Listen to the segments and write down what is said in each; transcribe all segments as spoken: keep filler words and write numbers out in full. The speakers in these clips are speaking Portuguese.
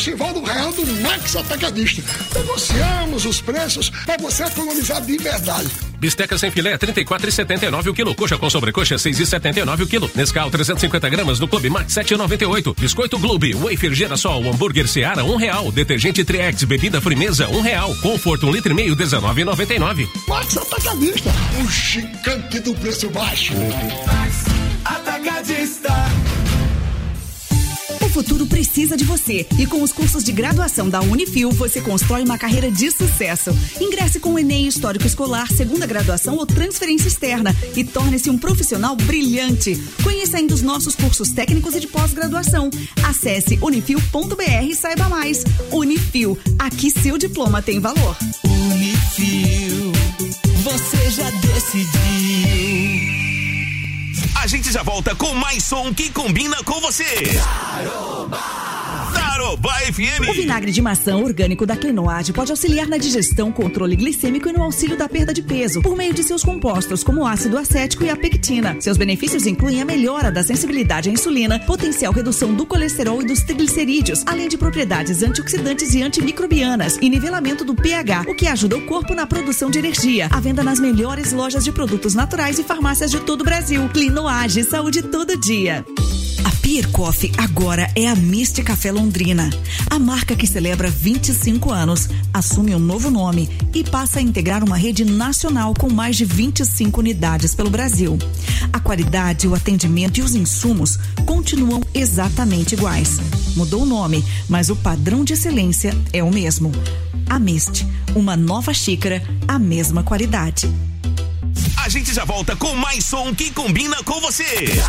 Festival do Real do Max Atacadista. Negociamos os preços para você economizar de verdade. Bisteca sem filé, trinta e quatro reais e setenta e nove centavos o quilo. Coxa com sobrecoxa, seis reais e setenta e nove centavos o quilo. Nescau, trezentos e cinquenta gramas no Clube Max, sete reais e noventa e oito centavos. Biscoito Globe, wafer Girassol, hambúrguer Seara, um real. Detergente Triex, bebida Frimeza, um real. Conforto, um litro e meio, dezenove reais e noventa e nove centavos. Max Atacadista, o gigante do preço baixo. Max Atacadista. O futuro precisa de você e com os cursos de graduação da Unifil você constrói uma carreira de sucesso. Ingresse com o Enem Histórico Escolar, segunda graduação ou transferência externa e torne-se um profissional brilhante. Conheça ainda os nossos cursos técnicos e de pós-graduação. Acesse unifil ponto br e saiba mais. Unifil, aqui seu diploma tem valor. Unifil, você já decidiu. A gente já volta com mais som que combina com você. Tarobá. Tarobá F M. O vinagre de maçã orgânico da Clenoade pode auxiliar na digestão, controle glicêmico e no auxílio da perda de peso, por meio de seus compostos, como o ácido acético e a pectina. Seus benefícios incluem a melhora da sensibilidade à insulina, potencial redução do colesterol e dos triglicerídeos, além de propriedades antioxidantes e antimicrobianas e nivelamento do pH, o que ajuda o corpo na produção de energia. À venda nas melhores lojas de produtos naturais e farmácias de todo o Brasil. Clenoade, saúde todo dia. A Pier Coffee agora é a Mist Café Londrina. A marca que celebra vinte e cinco anos assume um novo nome e passa a integrar uma rede nacional com mais de vinte e cinco unidades pelo Brasil. A qualidade, o atendimento e os insumos continuam exatamente iguais. Mudou o nome, mas o padrão de excelência é o mesmo. A Mist, uma nova xícara, a mesma qualidade. A gente já volta com mais som que combina com você.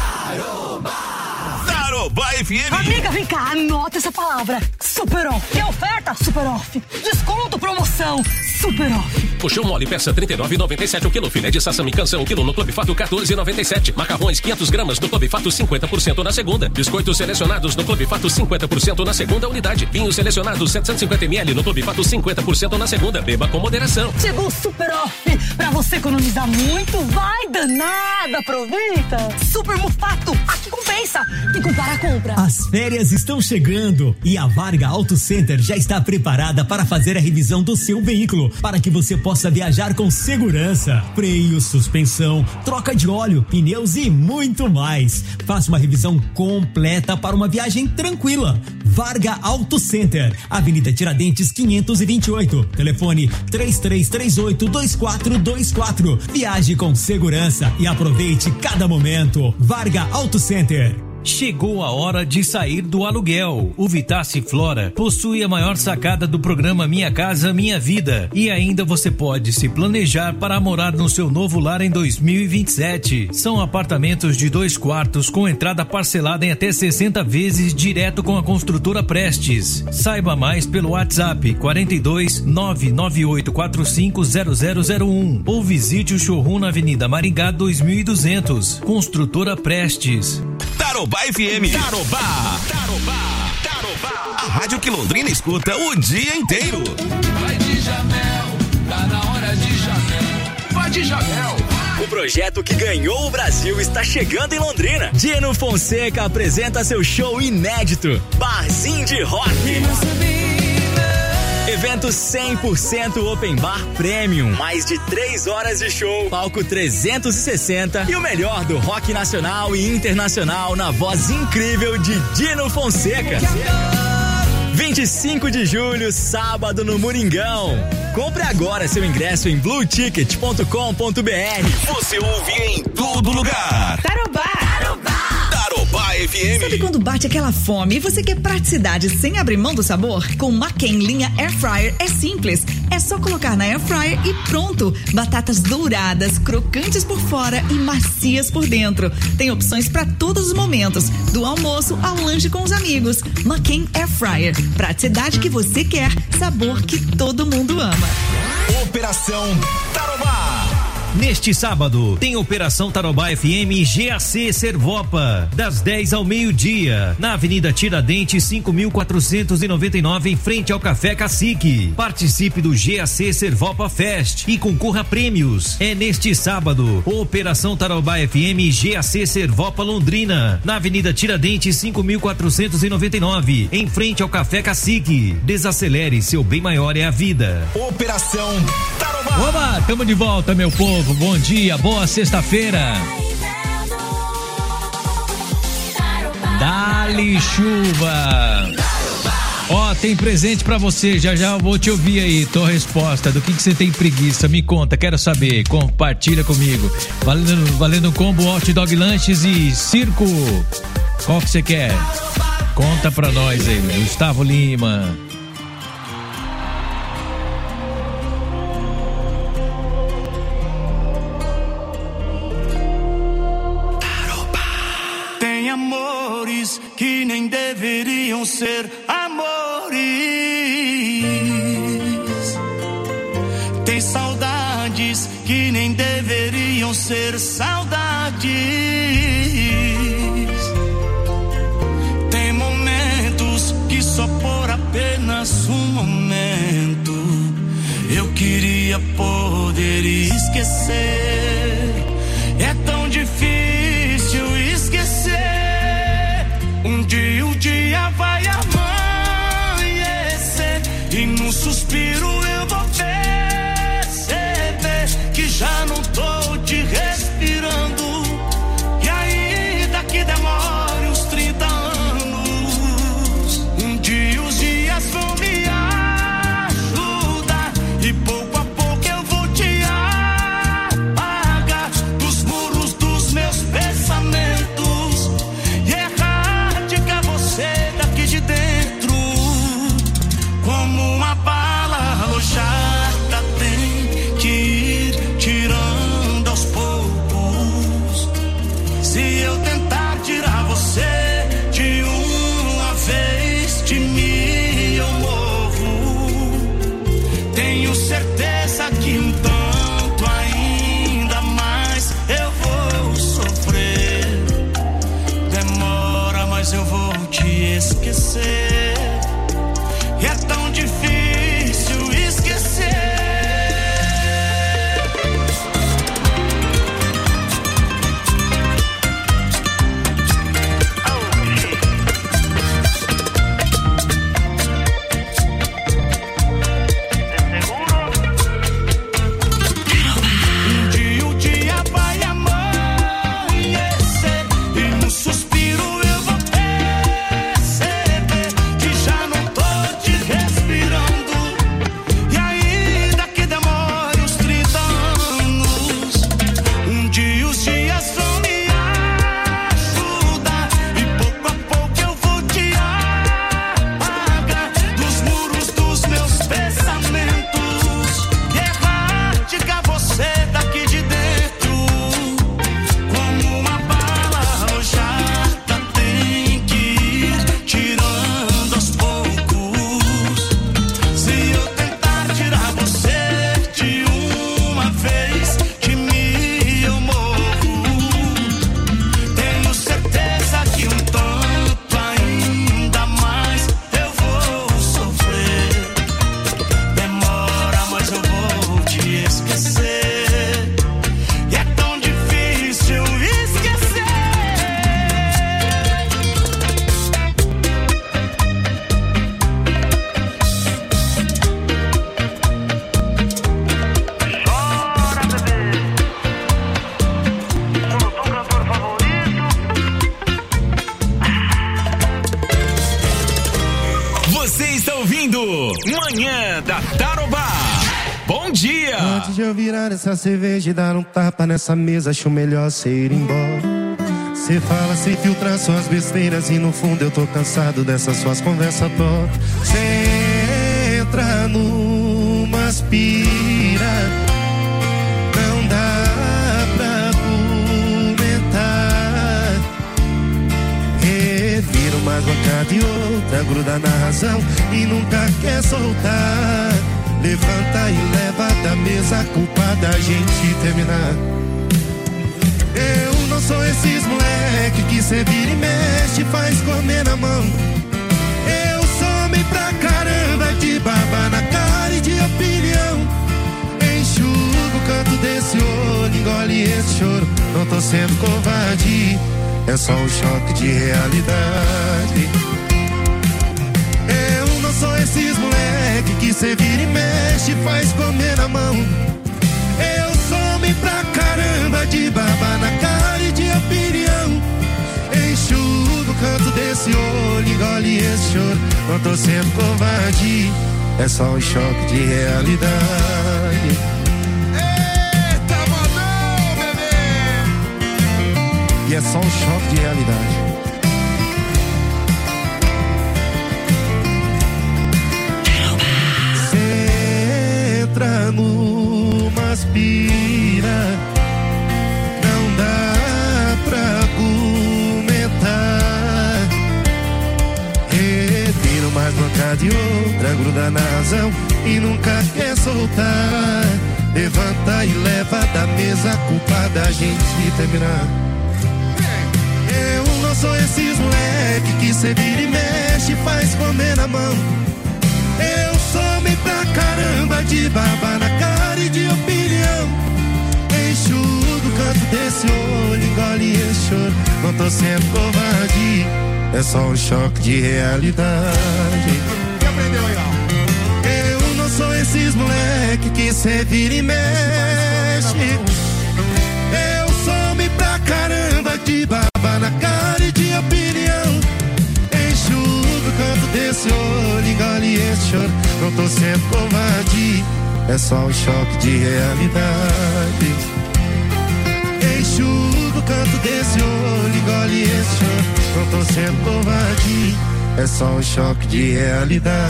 Tarobá. Tarobá F M. Amiga, vem cá, anota essa palavra. Super off. Que oferta? Super off. Desconto, promoção. Super off. Puxão mole, peça trinta e nove reais e noventa e sete centavos o quilo. Filé de sassami canção, quilo no Clube Fato, quatorze reais e noventa e sete centavos. Macarrões, quinhentos gramas no Clube Fato, cinquenta por cento na segunda. Biscoitos selecionados no Clube Fato, cinquenta por cento na segunda unidade. Vinhos selecionados, setecentos e cinquenta mililitros no Clube Fato, cinquenta por cento na segunda. Beba com moderação. Chegou o Super off. Pra você economizar muito, vai danada. Aproveita. Super Mufato. Aqui compensa. Quem compara, compra. As férias estão chegando e a Varga Auto Center já está preparada para fazer a revisão do seu veículo, para que você possa viajar com segurança. Freio, suspensão, troca de óleo, pneus e muito mais. Faça uma revisão completa para uma viagem tranquila. Varga Auto Center, Avenida Tiradentes quinhentos e vinte e oito. Telefone três três três oito, dois quatro dois quatro. Viaje com segurança e aproveite cada momento. Varga Auto Center. Chegou a hora de sair do aluguel. O Vitace Flora possui a maior sacada do programa Minha Casa Minha Vida. E ainda você pode se planejar para morar no seu novo lar em dois mil e vinte e sete. São apartamentos de dois quartos com entrada parcelada em até sessenta vezes direto com a construtora Prestes. Saiba mais pelo WhatsApp quarenta e dois, nove nove oito quatro cinco zero zero zero um ou visite o showroom na Avenida Maringá dois mil e duzentos. Construtora Prestes. Tarobá F M. Tarobá. Tarobá. Tarobá. A rádio que Londrina escuta o dia inteiro. Vai de Jamel, tá na hora de Jamel. Vai de Jamel. O projeto que ganhou o Brasil está chegando em Londrina. Dino Fonseca apresenta seu show inédito, Barzinho de Rock. Evento cem por cento Open Bar Premium. Mais de três horas de show, palco trezentos e sessenta e o melhor do rock nacional e internacional na voz incrível de Dino Fonseca. vinte e cinco de julho, sábado no Moringão. Compre agora seu ingresso em blue ticket ponto com ponto b r. Você ouve em todo lugar. Tarobá. Tarobá. Tarobá F M. Sabe quando bate aquela fome e você quer praticidade sem abrir mão do sabor? Com McCain linha Air Fryer é simples. É só colocar na Air Fryer e pronto. Batatas douradas, crocantes por fora e macias por dentro. Tem opções para todos os momentos, do almoço ao lanche com os amigos. McCain Air Fryer. Praticidade que você quer, sabor que todo mundo ama. Operação Tarobá. Neste sábado, tem Operação Tarobá F M G A C Servopa, das dez ao meio-dia, na Avenida Tiradentes, cinco mil quatrocentos e noventa e nove, em frente ao Café Cacique. Participe do G A C Servopa Fest e concorra a prêmios. É neste sábado, Operação Tarobá F M G A C Servopa Londrina, na Avenida Tiradentes, cinco mil quatrocentos e noventa e nove, em frente ao Café Cacique. Desacelere, seu bem maior é a vida. Operação Tarobá. Oba, tamo de volta, meu povo. Bom dia, boa sexta-feira. Dá-lhe chuva. Ó, oh, tem presente pra você, já já eu vou te ouvir aí, tua resposta, do que que você tem preguiça, me conta, quero saber, compartilha comigo. Valendo, valendo um combo hot dog lanches e circo. Qual que você quer? Conta pra nós aí, Gustavo Lima. Amores que nem deveriam ser amores. Tem saudades que nem deveriam ser saudades. Tem momentos que só por apenas um momento eu queria poder esquecer. É tão difícil esquecer. Um dia o dia vai amanhecer e num suspiro eu vou perceber que já não tô te respirando. E ainda que demore uns trinta anos, um dia os dias vão me ajudar e pouco a pouco eu vou te apagar dos muros dos meus pensamentos. Daqui de dentro, como uma bala alojada, tem que ir tirando aos poucos. Se eu tentar tirar você de uma vez, de mim eu morro. Tenho certeza que um tanto ainda mais eu vou sofrer. Demora, mas eu vou te esquecer. E é tão difícil esquecer. Um dia o dia vai amanhecer e no suspiro eu vou perceber que já não tô te respirando. E ainda que demore uns trinta anos, um dia os dias vão me ajudar e pouco a pouco eu vou te apagar dos muros dos meus pensamentos e erradicar você daqui de dentro, como uma bala alojada, tem que ir tirando aos poucos. Se eu tentar tirar você de uma vez, de mim eu morro. Tenho certeza que um tanto ainda mais eu vou sofrer. Demora, mas eu vou te esquecer. E é tão difícil esquecer. Chora, bebê. Sou o teu cantor favorito. Você está ouvindo Manhã da Tarobá. Bom dia. Antes de eu virar essa cerveja e dar um tapa nessa mesa, acho melhor cê ir embora. Cê fala sem filtrar suas besteiras e no fundo eu tô cansado dessas suas conversas tortas. Cê entra numa aspira, não dá pra argumentar. Revira uma gota de outra, gruda na razão e nunca quer soltar. Levanta e leva da mesa a culpa da gente terminar. Eu não sou esses moleque que cê vira e mexe, faz comer na mão. Eu sou homem pra caramba, de baba na cara e de opinião. Enxugo o canto desse olho, engole esse choro. Não tô sendo covarde, é só um choque de realidade. Eu não sou esses moleque que cê vira e mexe, faz comer na mão. Eu sou homem pra caramba, de baba na cara e de opinião. Enxugo o canto desse olho, engole esse choro. Não tô sendo covarde, é só um choque de realidade. Eita, mandou, bebê! E é só um choque de realidade. Cê entra numa aspira, não dá pra argumentar. Retiro mais bancada de outra, gruda na razão e nunca quer soltar. Levanta e leva da mesa a culpa da gente terminar. Eu não sou esses moleque que cê vira e mexe, faz comer na mão. Eu sou homem pra caramba, de baba na cara e de opinião. Enxugo o canto desse olho, engole esse choro. Não tô sendo covarde, é só um choque de realidade. Quem aprendeu aí, ó? Eu não sou esses moleque que cê vira e mexe. Eu sou homem pra caramba, de baba na cara e de opinião. Enxugo o canto desse olho, engole esse choro. Não tô sendo covarde, é só um choque de realidade. Enxugo o canto desse olho, engole esse choro. Não tô sendo covarde, é só um choque de realidade.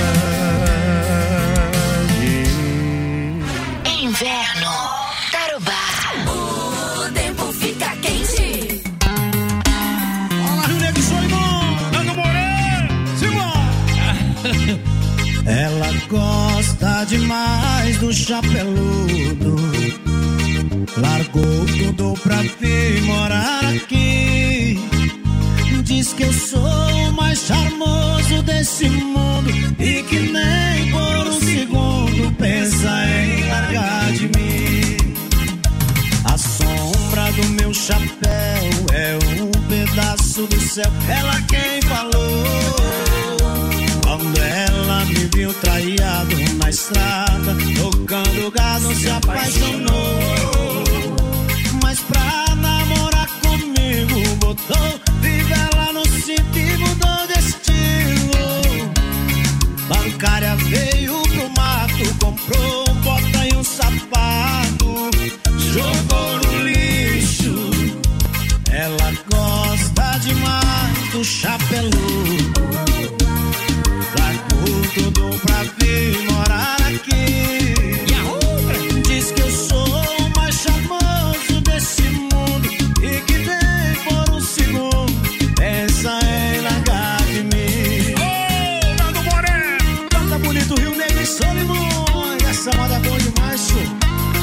Inverno, Tarobá. O tempo fica quente. Olá, Rio Negro, Solimão, Nando Moreira, Simão. Ela gosta demais do chapeludo, largou tudo pra vir morar aqui. Diz que eu sou o mais charmoso desse mundo e que nem por um segundo pensa em largar de mim. A sombra do meu chapéu é um pedaço do céu, ela quem falou. Quando ela me viu traiado na estrada, tocando gado, se apaixonou. Mas pra namorar comigo, botou fivela no cinto e mudou de estilo. Bancária veio pro mato, comprou um bota e um sapato, jogou no lixo. Ela gosta demais do chapeludo, largou tudo pra vir morar aqui. Diz que eu sou o mais charmoso desse mundo e que nem por um segundo pensa em largar de mim. Ô, Nando Moreira, canta bonito, Rio Negro e Solimões. Essa moda é boa demais, show.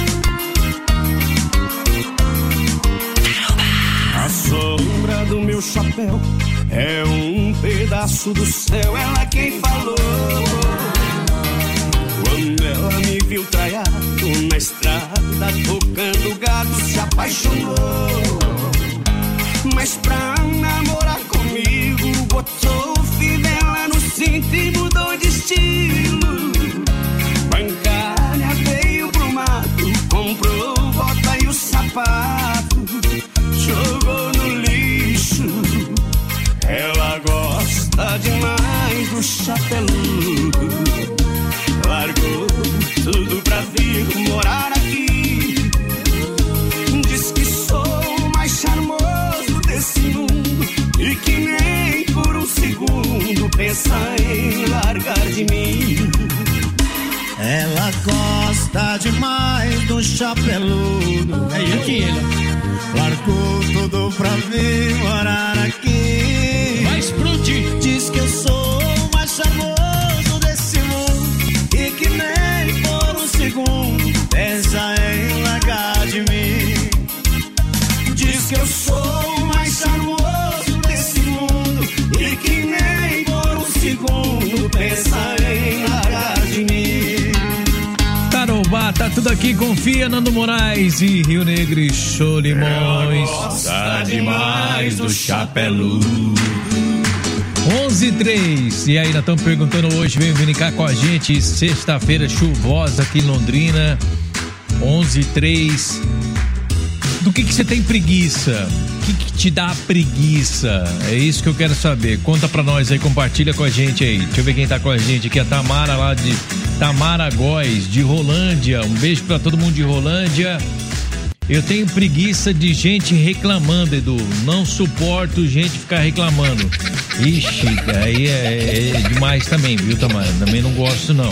a sombra do meu chapéu é um pedaço do céu, ela quem falou. Quando ela me viu traiado na estrada, tocando gado, se apaixonou. Mas pra namorar comigo, botou fivela no cinto e mudou de estilo. Bancária veio pro mato, comprou bota e o sapato, jogou no lixo. Ela gosta demais do chapeludo, largou tudo pra vir morar aqui. Diz que sou o mais charmoso desse mundo e que nem por um segundo pensa em largar de mim. Ela gosta demais do chapeludo, é ele que ele largou tudo pra vir morar aqui. Vai explodir. Diz que eu sou o mais charmoso desse mundo e que nem Diz que eu sou o mais charmoso desse mundo e que nem por um segundo pensa em largar de mim. Tarobá, tá tudo aqui, confia, Nando Moraes e Rio Negro e Solimões. Tá demais do Chapelu. onze e três, e aí nós estamos perguntando hoje, vem brincar com a gente, sexta-feira chuvosa aqui em Londrina, onze e três. Do que que você tem preguiça? O que que te dá preguiça? É isso que eu quero saber. Conta pra nós aí, compartilha com a gente aí. Deixa eu ver quem tá com a gente aqui, a Tamara lá de Tamara Góes, de Rolândia. Um beijo pra todo mundo de Rolândia. Eu tenho preguiça de gente reclamando, Edu. Não suporto gente ficar reclamando. Ixi, aí é, é demais também, viu, Tamara? Também não gosto, não.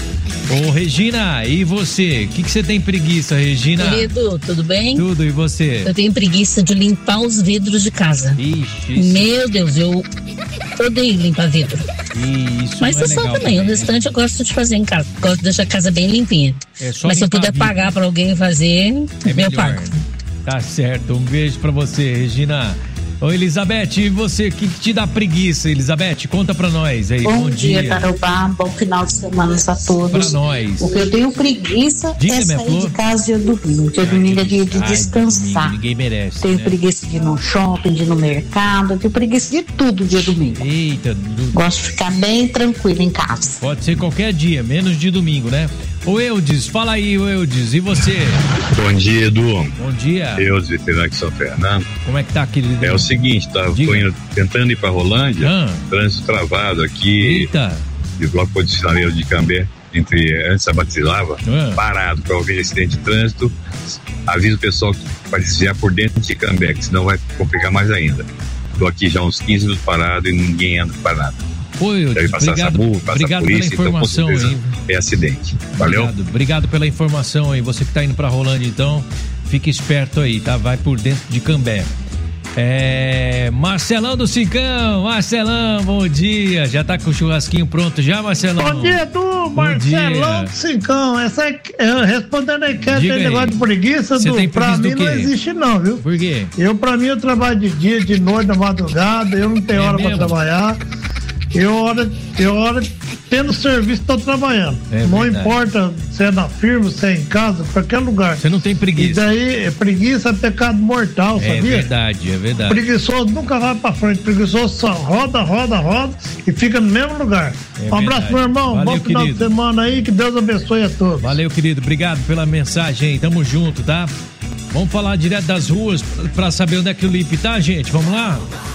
Ô, Regina, e você? O que que você tem preguiça, Regina? Querido, tudo bem? Tudo, e você? Eu tenho preguiça de limpar os vidros de casa. Ixi, isso. Meu Deus, eu odeio limpar vidro. Isso. Mas não é é só legal também, também, o restante eu gosto de fazer em casa. Gosto de deixar a casa bem limpinha. É só Mas se eu limpar puder vidro. pagar pra alguém fazer, É eu melhor. pago. Tá certo, um beijo pra você, Regina. Ô, Elizabeth, e você, o que, que te dá preguiça, Elizabeth? Conta pra nós aí. Bom, Bom dia, dia. Tarobá. Bom final de semana a todos. Pra nós. O que eu tenho preguiça Diga, é minha sair flor. de casa dia domingo. Dia domingo é dia de Ai, descansar. domingo, ninguém merece, Tenho né? preguiça de ir no shopping, de ir no mercado. Tenho preguiça de tudo dia domingo. Eita. Do... Gosto de ficar bem tranquilo em casa. Pode ser qualquer dia, menos de domingo, né? Ô, Eudes, fala aí, ô, Eudes, e você? Bom dia, Edu. Bom dia. Eudes, veterinário aqui em São Fernando. Como é que tá, querido? É o seguinte, tá, tô indo, tentando ir pra Rolândia, Ah. trânsito travado aqui. Eita. De bloco de sinaleiro de Cambé, entre antes da Batizava, Ah. parado para ouvir acidente de trânsito. Avisa o pessoal que vai desviar por dentro de Cambé, que senão vai complicar mais ainda. Tô aqui já uns quinze minutos parado e ninguém anda para nada. Pô, Eudes, Deve passar obrigado, SAMU, passar obrigado polícia, pela informação então, com aí. certeza, é acidente. Valeu? Obrigado, obrigado pela informação aí. Você que tá indo pra Rolândia, então, fique esperto aí, tá? Vai por dentro de Cambé. É... Marcelão do Cicão, Marcelão, bom dia. Já tá com o churrasquinho pronto já, Marcelão? Bom dia, Du, Marcelão do Cincão. Essa é, é, respondendo a enquete, Diga tem aí. negócio de preguiça, Você Du, tem pra preguiça mim do não quê? existe não, viu? Por quê? Eu, pra mim, eu trabalho de dia, de noite, na madrugada, eu não tenho É hora mesmo? pra trabalhar. Eu, hora, eu, hora, tendo serviço, tô trabalhando. É não verdade. importa se é na firma, se é em casa, qualquer lugar. Você não tem preguiça. E daí, preguiça é pecado mortal, É sabia? verdade, é verdade. Preguiçoso nunca vai pra frente, preguiçoso só roda, roda, roda e fica no mesmo lugar. É um abraço, verdade. meu irmão. Valeu, Bom final querido. de semana aí, que Deus abençoe a todos. Valeu, querido. Obrigado pela mensagem aí. Tamo junto, tá? Vamos falar direto das ruas pra saber onde é que o Lipe tá, gente. Vamos lá?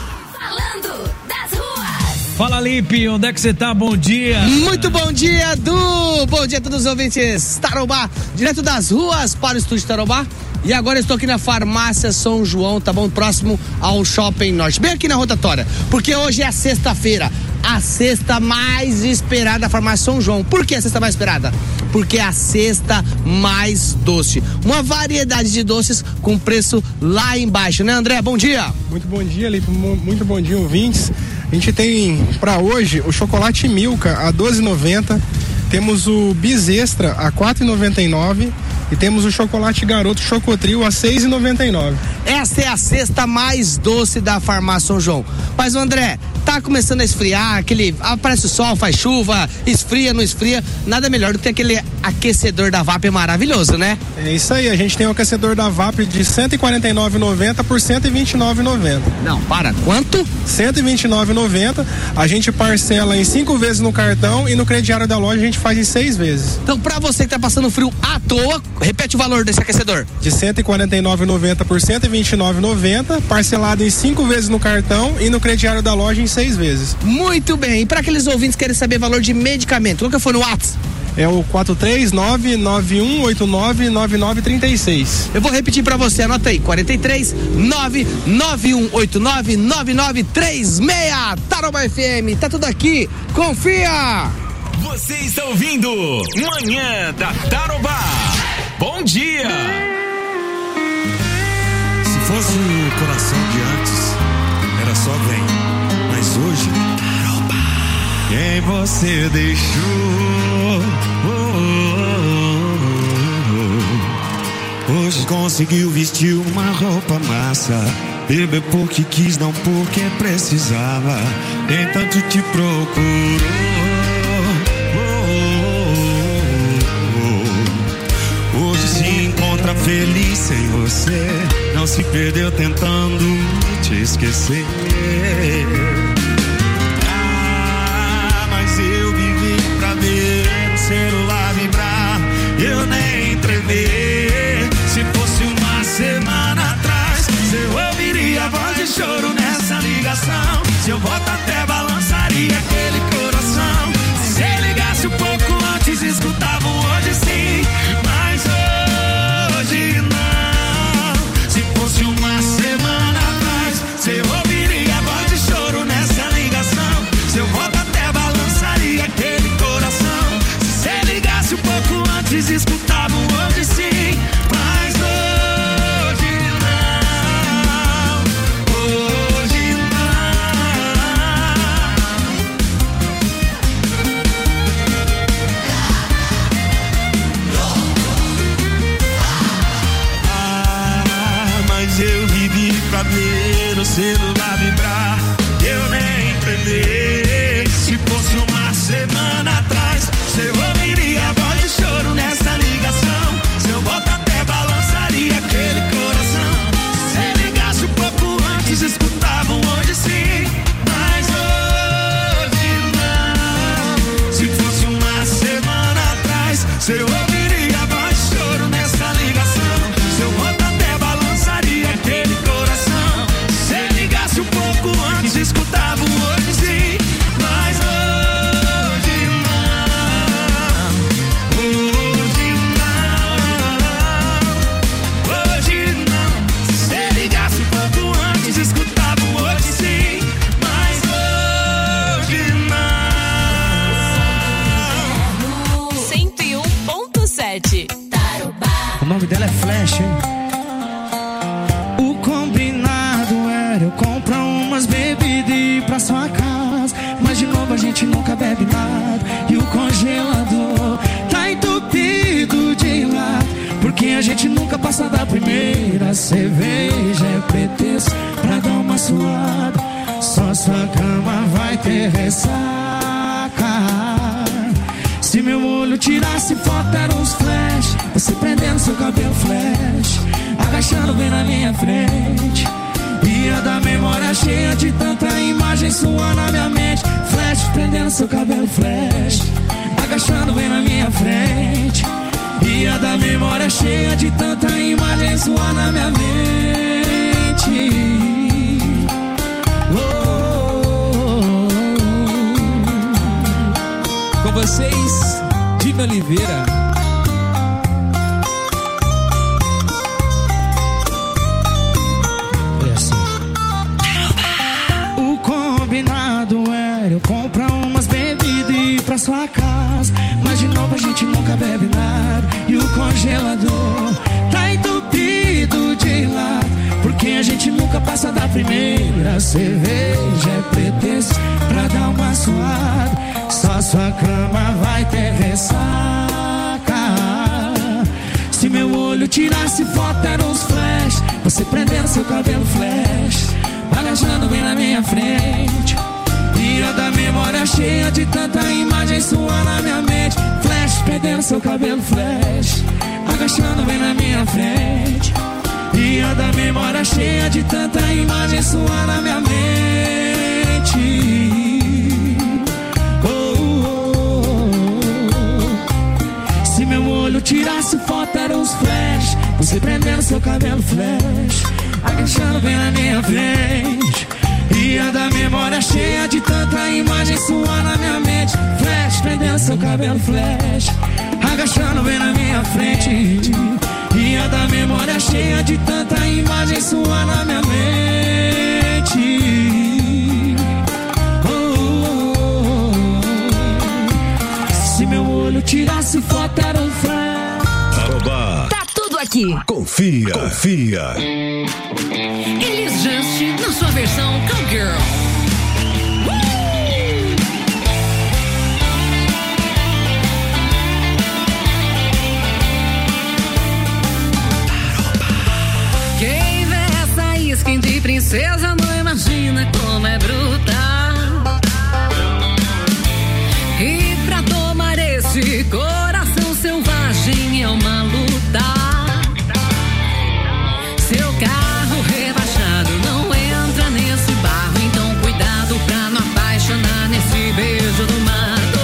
Falando das ruas. Fala, Lipe, onde é que você tá? Bom dia. Muito bom dia, Du! Bom dia a todos os ouvintes Tarobá, direto das ruas para o estúdio Tarobá. E agora eu estou aqui na farmácia São João, tá bom? Próximo ao Shopping Norte, bem aqui na rotatória. Porque hoje é a sexta-feira, a sexta mais esperada da farmácia São João. Por que a sexta mais esperada? Porque é a sexta mais doce. Uma variedade de doces com preço lá embaixo, né, André? Bom dia! Muito bom dia, Lipe. Muito bom dia, ouvintes. A gente tem para hoje o chocolate Milka a doze reais e noventa centavos. Temos o Bis Extra a quatro reais e noventa e nove centavos. E temos o chocolate Garoto Chocotril a seis reais e noventa e nove centavos. Essa é a cesta mais doce da farmácia São João. Mas o André, tá começando a esfriar, aquele, aparece o sol, faz chuva, esfria, não esfria, nada melhor do que aquele aquecedor da V A P maravilhoso, né? É isso aí, a gente tem o aquecedor da V A P de cento e quarenta e nove reais e noventa centavos por cento e vinte e nove reais e noventa centavos. Não, para, quanto? cento e vinte e nove reais e noventa centavos. A gente parcela em cinco vezes no cartão e no crediário da loja a gente faz em seis vezes. Então, pra você que tá passando frio à toa, repete o valor desse aquecedor. De cento e quarenta e nove reais e noventa centavos por cento e vinte e nove reais e noventa centavos, parcelado em cinco vezes no cartão e no crediário da loja em seis vezes. Muito bem, e para aqueles ouvintes que querem saber valor de medicamento, qual que foi no WhatsApp? É o quatro três nove nove um oito nove nove nove três seis. Eu vou repetir pra você, anota aí, quatro três nove nove um oito nove nove nove três seis. Tarobá F M, tá tudo aqui, confia! Você está ouvindo Manhã da Tarobá. Bom dia! Se fosse o coração de antes, era só vem. Mas hoje, Tarobá. Quem você deixou? Oh, oh, oh, oh, hoje conseguiu vestir uma roupa massa. Bebeu porque quis, não porque precisava. Nem tanto te procurou. Hoje se encontra feliz sem você. Não se perdeu tentando te esquecer. Ah, mas eu vivi pra ver o celular vibrar. Eu nem entrever. Se fosse uma semana atrás, eu ouviria a voz de choro nessa ligação. Seu voto até balançaria aquele coração. Se você ligasse um pouco antes, escutava um hoje sim. Mas hoje não. Se fosse uma semana atrás, você ouviria a voz de choro nessa ligação. Seu voto até balançaria aquele coração. Se você ligasse um pouco antes, escutava um hoje sim. Mas hoje não. Hoje eu vivi pra ver o celular vibrar. Eu nem entender. Se fosse uma semana atrás, você ouviria a voz de choro nessa ligação. Seu voto até balançaria aquele coração. Se você ligasse um pouco antes, escutavam hoje sim. Mas hoje não. Se fosse uma semana atrás, você ouviria a voz de choro nessa ligação. Seu voto até balançaria aquele coração. Se ligasse um pouco antes, escutava um hoje sim. Mas hoje não. Hoje não. Hoje não. Se ligasse um pouco antes, escutava um hoje sim. Mas hoje não. cento e um ponto sete. O nome dela é Flash, hein? O combinado era eu comprar umas bebidas e ir pra sua casa. Mas de novo a gente nunca bebe nada. E o congelador tá entupido de lado. Porque a gente nunca passa da primeira cerveja. É pretexto pra dar uma suada. Só sua cama vai ter ressaca. Se meu olho tirasse foto, eram uns flash. Você prendendo seu cabelo flash, agachando bem na minha frente. Ia da memória cheia de tanta imagem sua na minha mente. Flash, prendendo seu cabelo flash, agachando bem na minha frente. Ia da memória cheia de tanta imagem sua na minha mente. Oh, oh, oh. Com vocês, Dina Oliveira. Eu comprar umas bebidas e ir pra sua casa. Mas de novo a gente nunca bebe nada. E o congelador tá entupido de lado. Porque a gente nunca passa da primeira cerveja. É pretexto pra dar uma suada. Só sua cama vai ter ressaca. Se meu olho tirasse foto, eram uns flash. Você prendendo seu cabelo flash, agachando bem na minha frente. Ia da memória cheia de tanta imagem sua na minha mente. Flash, perdendo seu cabelo flash, agachando bem na minha frente. Ia da memória cheia de tanta imagem sua na minha mente. Oh, oh, oh. Se meu olho tirasse foto, eram os flash. Você prendendo seu cabelo flash, agachando bem na minha frente. Ia da memória cheia de tanta imagem sua na minha mente. Flash, prendendo seu cabelo flash, agachando bem na minha frente. Ia da memória cheia de tanta imagem sua na minha mente. Oh, oh, oh. Se meu olho tirasse foto, era um flash. Arobá. Tá tudo aqui. Confia, confia. Elis Just na sua versão Cowgirl. princesa não imagina como é brutal. E pra tomar esse coração selvagem é uma luta. Seu carro rebaixado não entra nesse barro, então cuidado pra não apaixonar nesse beijo do mato.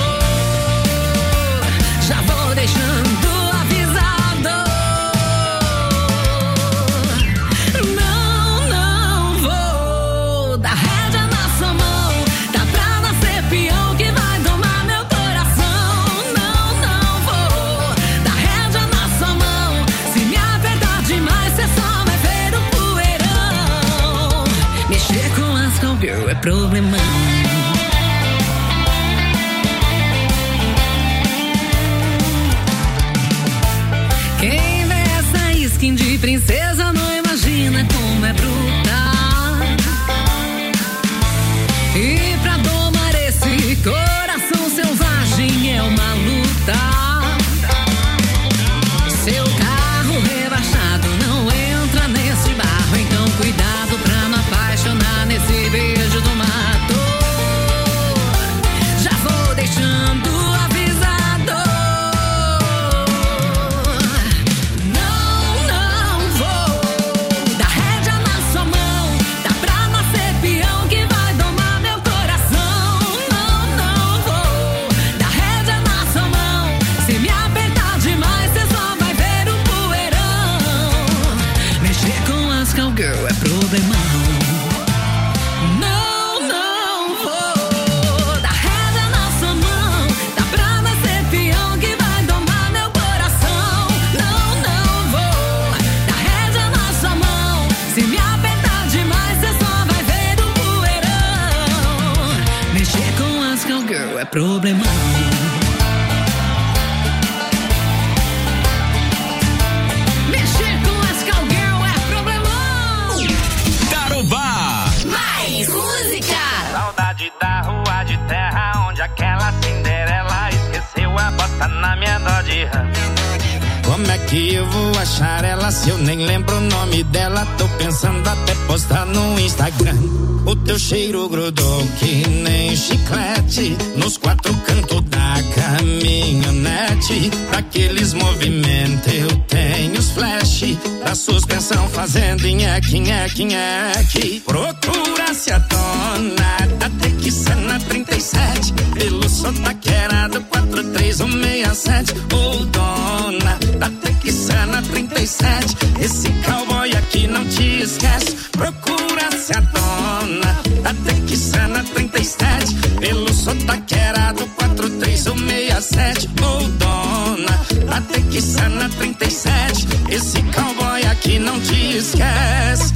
Já vou deixando avisado. Não, não vou dar rédea na sua mão. Tá pra nascer peão que vai domar meu coração. Não, não vou dar rédea na sua mão. Se me apertar demais, cê só vai ver o poeirão. Mexer com as cowgirl é problemão. Quem vê essa skin de princesa não imagina como é brutal. E pra domar esse coração selvagem é uma luta. Seu carro rebaixado não entra nesse barro, então cuidado pra não apaixonar nesse beijo do mato. Já vou deixando avisado. Não, não vou dar rédea na sua mão. Tá pra nascer peão que vai domar meu coração. Não, não vou dar rédea na sua mão. Se me apertar demais, cê só vai ver o poeirão. Mexer com as cowgirl é problemão. Não, não vou dar rédea na sua mão. Tá pra nascer peão que vai domar meu coração. Não, não vou dar rédea na sua mão. Se me apertar demais, cê só vai ver o poeirão. Mexer com as cowgirl é problemão. Mexer com as cowgirl é problemão. Tarobá. Mais música. Saudade da rua de terra onde aquela Cinderela esqueceu a bota na minha Dodge Ram. Como é que eu vou achar ela se eu nem lembro o nome dela? Tô pensando até postar no Instagram. O teu cheiro grudou que nem chiclete nos quatro cantos da caminhonete. Daqueles movimentos eu tenho os flash da suspensão fazendo nheque, nheque, nheque. Procura-se a dona da Texana trinta e sete pelo sotaqueirado quatro três um seis sete. Ô dona da Texana trinta e sete, esse cowboy aqui não te esquece. Procura-se a dona da Texana trinta e sete pelo sotaqueirado quatro três um seis sete. Ô dona da Texana trinta e sete, esse cowboy aqui não te esquece.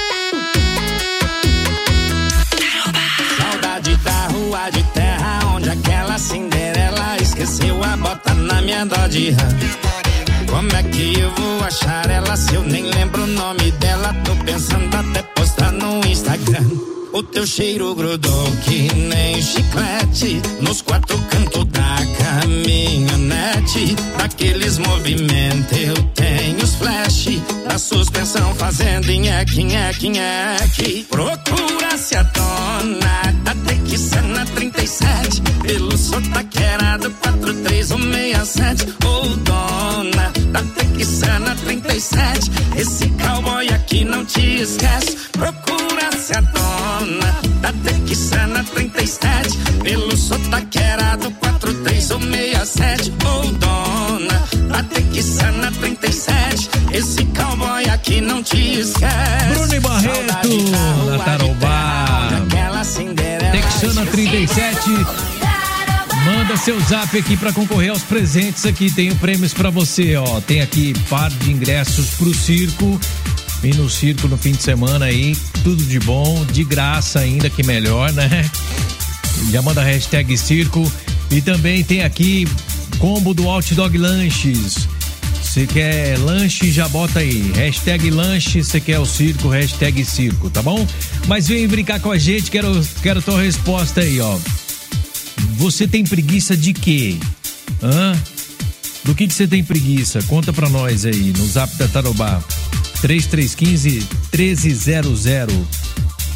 Saudade da rua de terra onde aquela Cinderela esqueceu a bota na minha Dodge Ram. Como é que eu vou achar ela se eu nem lembro o nome dela? Tô pensando até postar no Instagram. O teu cheiro grudou que nem chiclete nos quatro cantos da caminhonete. Daqueles movimentos eu tenho os flash da suspensão fazendo nheque, nheque, nheque. Procura-se a dona da Texana trinta e sete pelo sotaqueirado quatro três um seis sete. Ô dona da Texana trinta e sete, esse cowboy aqui não te esquece. Procura-se a dona da Texana trinta e sete pelo sotaqueirado quatro três um seis sete. Ô dona da Texana trinta e sete, esse cowboy aqui não te esquece. Bruno e Barreto na Tarobá. Texana trinta e sete. Manda seu zap aqui pra concorrer aos presentes aqui. Tenho prêmios pra você, ó. Tem aqui par de ingressos pro circo. E no circo no fim de semana aí, tudo de bom, de graça ainda, que melhor, né? Já manda a hashtag circo. E também tem aqui combo do Hot Dog Lanches. Você quer lanche, já bota aí, hashtag lanche, você quer o circo, hashtag circo, tá bom? Mas vem brincar com a gente, quero, quero tua resposta aí, ó. Você tem preguiça de quê? Hã? Do que que você tem preguiça? Conta pra nós aí, no zap da Tarobá. três três um cinco, um três zero zero.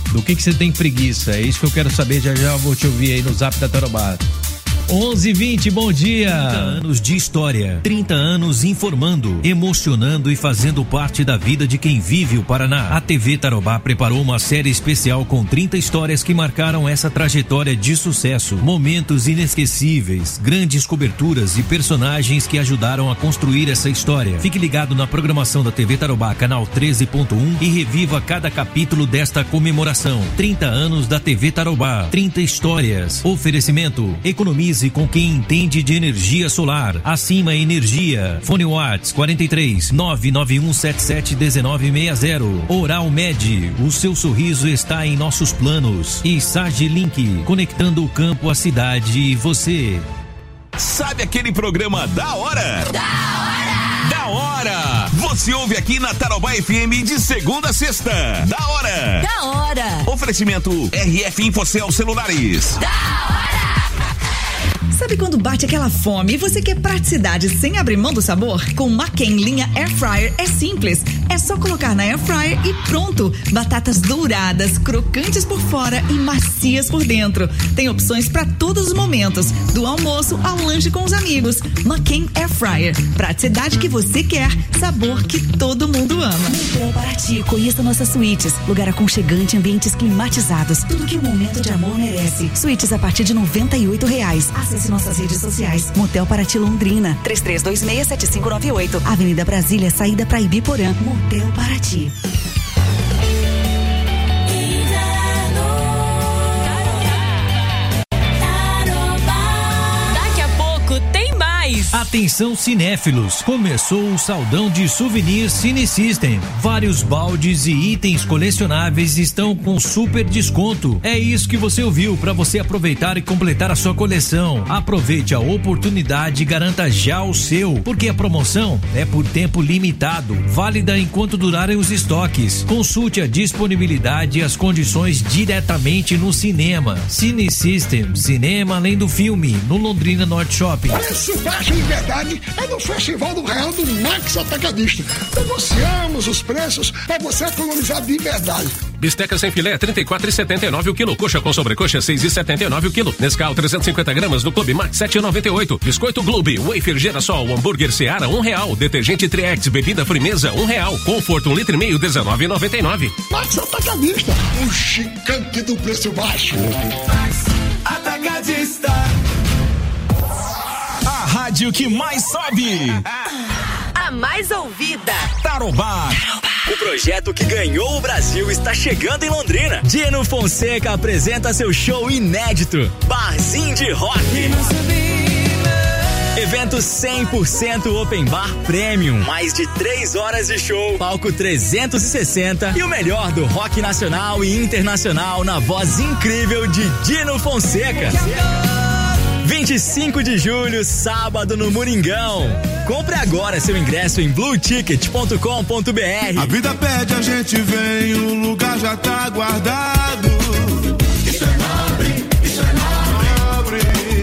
Do que que você tem preguiça? É isso que eu quero saber, já já vou te ouvir aí no Zap da Tarobá. onze e vinte, bom dia. trinta anos de história, trinta anos informando, emocionando e fazendo parte da vida de quem vive o Paraná. A T V Tarobá preparou uma série especial com trinta histórias que marcaram essa trajetória de sucesso. Momentos inesquecíveis, grandes coberturas e personagens que ajudaram a construir essa história. Fique ligado na programação da T V Tarobá, canal treze ponto um, e reviva cada capítulo desta comemoração. trinta anos da T V Tarobá, trinta histórias. Oferecimento, economize com quem entende de energia solar. Acima Energia. Fone Whats quarenta e três, nove nove um sete sete um nove seis zero. Oral Med, o seu sorriso está em nossos planos. E Sage Link, conectando o campo, a cidade e você. Sabe aquele programa da hora? Da hora! Da hora! Você ouve aqui na Tarobá F M de segunda a sexta. Da hora! Da hora! Oferecimento R F Infocel Celulares. Da hora! Sabe quando bate aquela fome e você quer praticidade sem abrir mão do sabor? Com McCain linha Air Fryer é simples. É só colocar na Air Fryer e pronto. Batatas douradas, crocantes por fora e macias por dentro. Tem opções para todos os momentos, do almoço ao lanche com os amigos. McCain Air Fryer. Praticidade que você quer, sabor que todo mundo ama. Motel Paraty, conheça nossas suítes. Lugar aconchegante, ambientes climatizados. Tudo que o momento de amor merece. Suítes a partir de noventa e oito reais. Acesse nossas redes sociais. Motel Paraty Londrina, três três dois seis, sete cinco nove oito. Avenida Brasília, saída para Ibiporã. Motel Paraty. Daqui a pouco tem mais. Atenção cinéfilos, começou o saldão de souvenirs Cine System. Vários baldes e itens colecionáveis estão com super desconto. É isso que você ouviu, para você aproveitar e completar a sua coleção. Aproveite a oportunidade e garanta já o seu, porque a promoção é por tempo limitado, válida enquanto durarem os estoques. Consulte a disponibilidade e as condições diretamente no cinema. Cine System, cinema além do filme, no Londrina Norte Shopping. Preço baixo em verdade é no Festival do Real do Max Atacadista. Negociamos os preços para você economizar de verdade. Bisteca sem filé, trinta e quatro reais e setenta e nove o quilo. Coxa com sobrecoxa, seis reais e setenta e nove o quilo. Nescau, trezentos e cinquenta gramas do Clube Max, sete reais e noventa e oito. Biscoito Globe, wafer Girassol, hambúrguer Seara, um real. Detergente Triex, bebida Frimeza, um real. Conforto, um litro e meio, dezenove reais e noventa e nove. Max Atacadista, o gigante do preço baixo. Max Atacadista. A rádio que mais sobe. A mais ouvida. Tarobá. O projeto que ganhou o Brasil está chegando em Londrina. Dino Fonseca apresenta seu show inédito, Barzinho de Rock. Evento cem por cento Open Bar Premium. Mais de três horas de show, palco trezentos e sessenta e o melhor do rock nacional e internacional na voz incrível de Dino Fonseca. vinte e cinco de julho, sábado no Moringão. Compre agora seu ingresso em blue ticket ponto com ponto b r. A vida pede, a gente vem, o lugar já tá guardado. Isso é nobre, isso é nobre.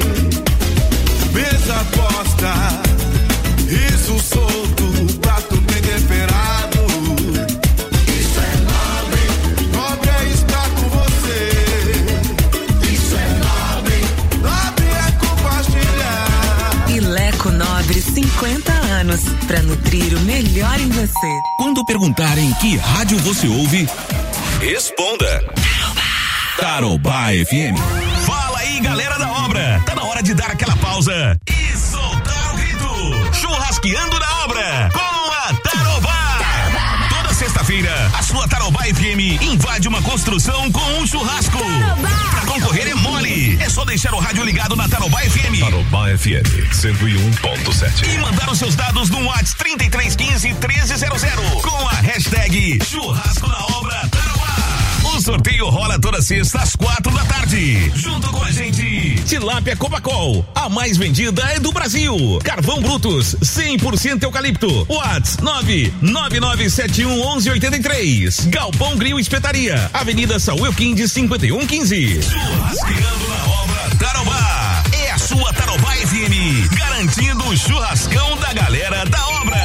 Mesa posta, riso solto, prato bem temperado. Isso é nobre, nobre é estar com você. Isso é nobre, nobre é compartilhar. Ileco Nobre, cinquenta anos, pra nutrir o melhor em você. Quando perguntarem que rádio você ouve, responda Tarobá F M. Fala aí, galera da obra. Tá na hora de dar aquela pausa e soltar o grito. Churrasqueando na obra com a Tarobá. Tarobá. Toda sexta-feira, a sua Tarobá F M invade uma construção com um churrasco. Tarobá. Pra concorrer é mole. É só deixar o rádio ligado na Tarobá F M. Tarobá F M cento e um ponto sete. E mandar os seus dados no WhatsApp trinta e três quinze, treze zero zero com a hashtag Churrasco na Obra Tarobá. O sorteio rola toda sexta às quatro da tarde. Junto com a gente, Tilápia Copacol, a mais vendida é do Brasil. Carvão Brutus, cem por cento eucalipto. WhatsApp nove nove nove sete um um um oito três. Galpão Grill Espetaria, Avenida Saúl Quindes, cinquenta e um quinze. Churrasqueando na Obra Tarobá. É a sua Tarobá F M, garantindo o churrascão da galera da obra.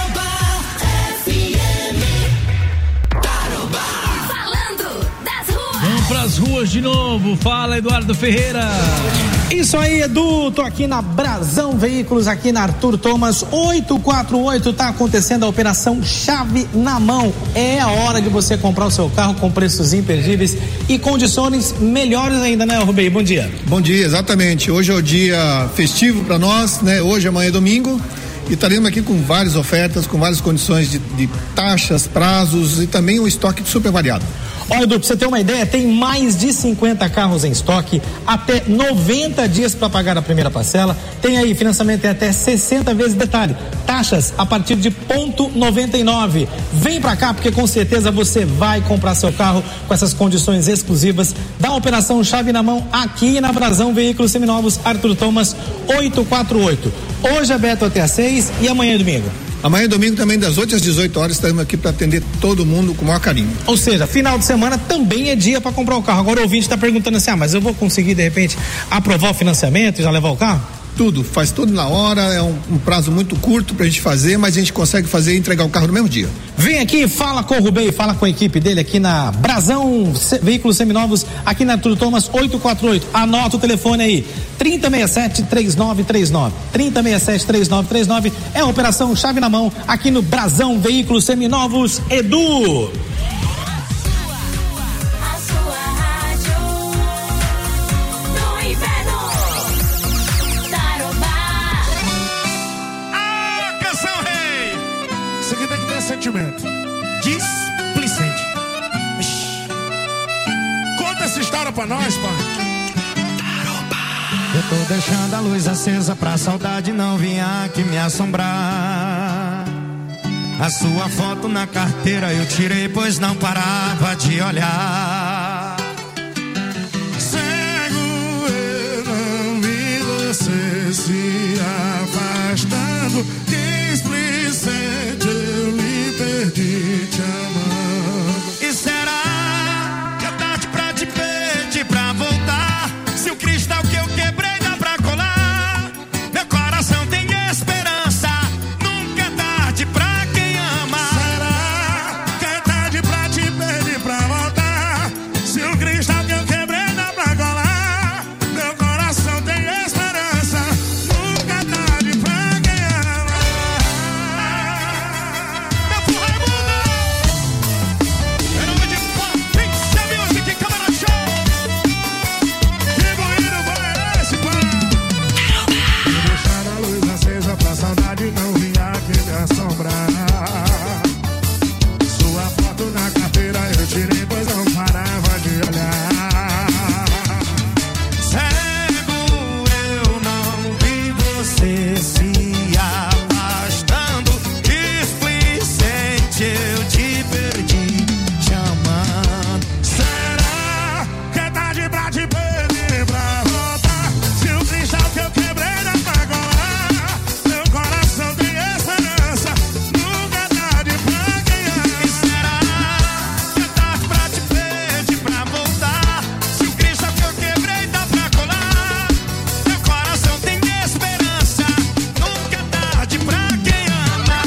Tarobá F M. Tarobá. Falando das ruas. pras ruas de novo. Fala, Eduardo Ferreira. Isso aí, Edu. Tô aqui na Brasão Veículos, aqui na Arthur Thomas oitocentos e quarenta e oito. Tá acontecendo a operação Chave na Mão. É a hora de você comprar o seu carro com preços imperdíveis e condições melhores ainda, né, Rubem? Bom dia. Bom dia, exatamente. Hoje é o dia festivo para nós, né? Hoje, amanhã é domingo. E estaremos aqui com várias ofertas, com várias condições de, de taxas, prazos e também um estoque super variado. Olha, Edu, pra você ter uma ideia, tem mais de cinquenta carros em estoque, até noventa dias para pagar a primeira parcela, tem aí financiamento em até sessenta vezes, detalhe, taxas a partir de ponto noventa e nove. Vem pra cá porque com certeza você vai comprar seu carro com essas condições exclusivas da operação Chave na Mão aqui na Brasão Veículos Seminovos, Arthur Thomas oitocentos e quarenta e oito. Hoje é aberto até às seis e amanhã é domingo. Amanhã é domingo também, das oito às dezoito horas, estamos aqui para atender todo mundo com o maior carinho. Ou seja, final de semana também é dia para comprar o carro. Agora o ouvinte está perguntando assim, ah, mas eu vou conseguir de repente aprovar o financiamento e já levar o carro? Tudo, faz tudo na hora, é um, um prazo muito curto pra gente fazer, mas a gente consegue fazer e entregar o carro no mesmo dia. Vem aqui, fala com o Rubem, fala com a equipe dele aqui na Brasão Veículos Seminovos, aqui na Arthur Thomas oitocentos e quarenta e oito. Anota o telefone aí, trinta sessenta e sete, trinta e nove trinta e nove. trinta sessenta e sete, trinta e nove trinta e nove é a operação Chave na Mão aqui no Brasão Veículos Seminovos. Edu! Sentimento displicente. Conta essa história pra nós, pai. Eu tô deixando a luz acesa pra saudade não vir aqui me assombrar. A sua foto na carteira eu tirei, pois não parava de olhar. Cego eu não vi você se afastando. Displicente eu me perdi te amando. E será que é tarde pra te pedir pra voltar? Se o cristal que eu quebrei dá pra colar, meu coração tem esperança. Nunca é tarde pra quem ama. Será que é tarde pra te pedir pra voltar? Se o cristal que eu quebrei dá pra colar, meu coração tem esperança. Nunca é tarde pra quem ama. Saudade não vinha aqui me assombrar. Sua foto na carteira eu tirei, pois não parava de olhar. Cego eu não vi você se afastando. Displicente eu te perdi te amando. Será que é tarde pra te pedir pra voltar? Se o cristal que eu quebrei dá pra colar, meu coração tem esperança. Nunca é tarde pra quem ama. E será que é tarde pra te pedir pra voltar? Se o cristal que eu quebrei dá pra colar, meu coração tem esperança. Nunca é tarde pra quem ama.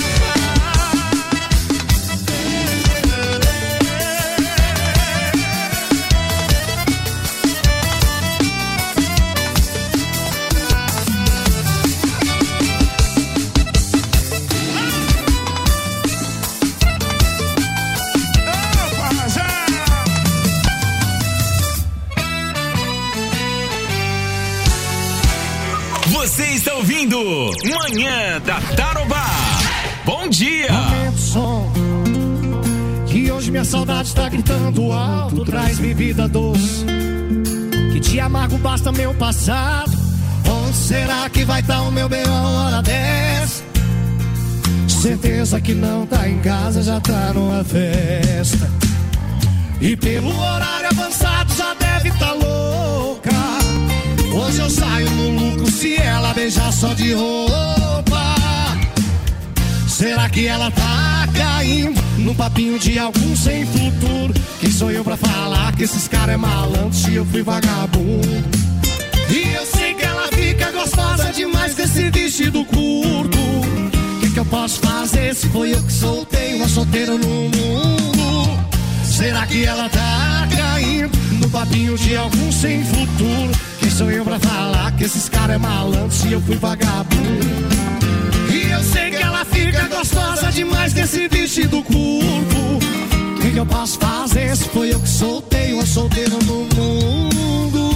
Você está ouvindo Manhã da Tarobá. Bom dia. Aumenta o som, Que hoje minha saudade está gritando alto. Traz bebida doce, que de amargo basta meu passado. Onde será que vai estar o meu bem a hora dessa? Certeza que não tá em casa, já tá numa festa. E pelo horário avançado já deve estar louca. Hoje eu saio no lucro se ela beijar só de roupa. Será que ela tá caindo num papinho de algum sem futuro? Quem sou eu pra falar que esses caras é malandro se eu fui vagabundo? E eu sei que ela fica gostosa demais com esse vestido curto. O que, que eu posso fazer se foi eu que soltei uma solteira no mundo? Será que ela tá caindo no papinho de algum sem futuro. Quem sou eu pra falar que esses caras é malandro se eu fui vagabundo? E eu sei que ela fica gostosa demais desse vestido curto. O que, que eu posso fazer se foi eu que soltei uma solteira no mundo?